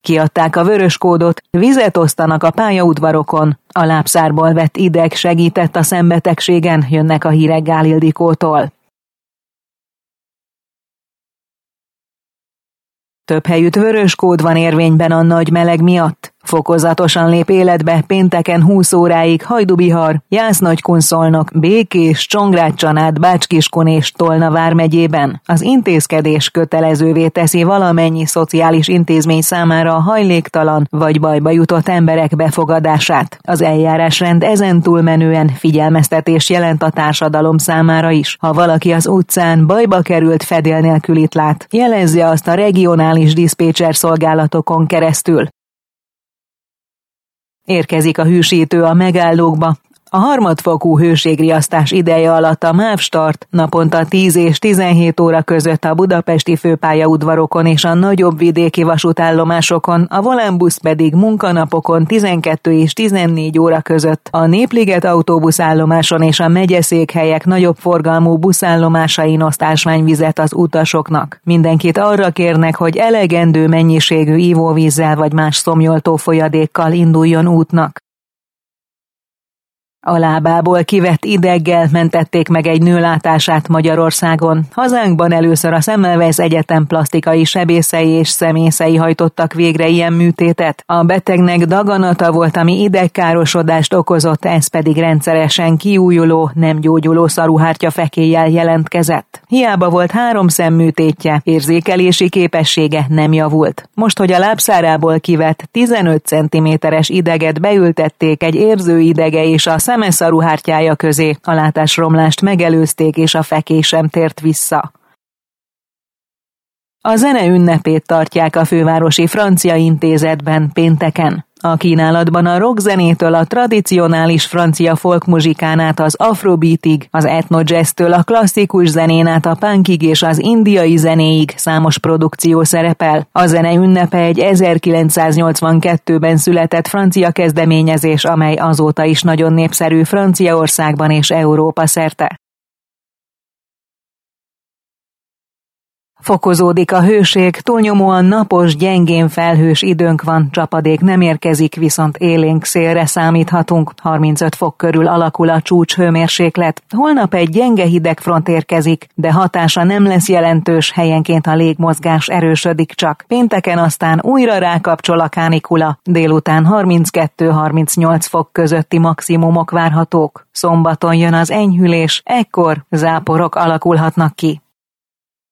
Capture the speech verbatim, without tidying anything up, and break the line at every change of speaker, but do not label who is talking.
Kiadták a vörös kódot, vizet osztanak a pályaudvarokon. A lábszárból vett ideg segített a szembetegségen, jönnek a hírek Gál Ildikótól. Több helyütt vörös kód van érvényben a nagy meleg miatt. Fokozatosan lép életbe pénteken húsz óráig Hajdubihar, Jász-Nagykunszolnok, Békés, Csongrád-Csanád, Bács-Kiskun és Tolna vármegyében. Az intézkedés kötelezővé teszi valamennyi szociális intézmény számára a hajléktalan vagy bajba jutott emberek befogadását. Az eljárásrend ezen túlmenően figyelmeztetés jelent a társadalom számára is. Ha valaki az utcán bajba került fedél nélkülit lát, jelezze azt a regionális diszpécser szolgálatokon keresztül. Érkezik a hűsítő a megállókba. A harmadfokú hőségriasztás ideje alatt a MÁV Start naponta tíz és tizenhét óra között a budapesti főpályaudvarokon és a nagyobb vidéki vasútállomásokon, a Volánbusz pedig munkanapokon tizenkettő és tizennégy óra között a Népliget autóbuszállomáson és a megyeszékhelyek nagyobb forgalmú buszállomásain oszt ásványvizet az utasoknak. Mindenkit arra kérnek, hogy elegendő mennyiségű ivóvízzel vagy más szomjoltó folyadékkal induljon útnak. A lábából kivett ideggel mentették meg egy nő látását Magyarországon. Hazánkban először a Semmelweis Egyetem plastikai sebészei és szemészei hajtottak végre ilyen műtétet. A betegnek daganata volt, ami idegkárosodást okozott, ez pedig rendszeresen kiújuló, nem gyógyuló szaruhártya fekéllyel jelentkezett. Hiába volt három szemműtétje, érzékelési képessége nem javult. Most, hogy a lábszárából kivett tizenöt centiméteres ideget beültették egy érzőidege és a szeme szaruhártyája közé, a látásromlást megelőzték, és a fekés sem tért vissza. A zene ünnepét tartják a fővárosi Francia Intézetben pénteken. A kínálatban a rockzenétől a tradicionális francia folkmuzsikán át az afrobeatig, az ethnojazztől a klasszikus zenén át a punkig és az indiai zenéig számos produkció szerepel. A zene ünnepe egy ezerkilencszáznyolcvankettőben született francia kezdeményezés, amely azóta is nagyon népszerű Franciaországban és Európa szerte. Fokozódik a hőség, túlnyomóan napos, gyengén felhős időnk van, csapadék nem érkezik, viszont élénk szélre számíthatunk, harmincöt fok körül alakul a csúcs hőmérséklet. Holnap egy gyenge hidegfront érkezik, de hatása nem lesz jelentős, helyenként a légmozgás erősödik csak. Pénteken aztán újra rákapcsol a kánikula, délután harminckettő-harmincnyolc fok közötti maximumok várhatók. Szombaton jön az enyhülés, ekkor záporok alakulhatnak ki.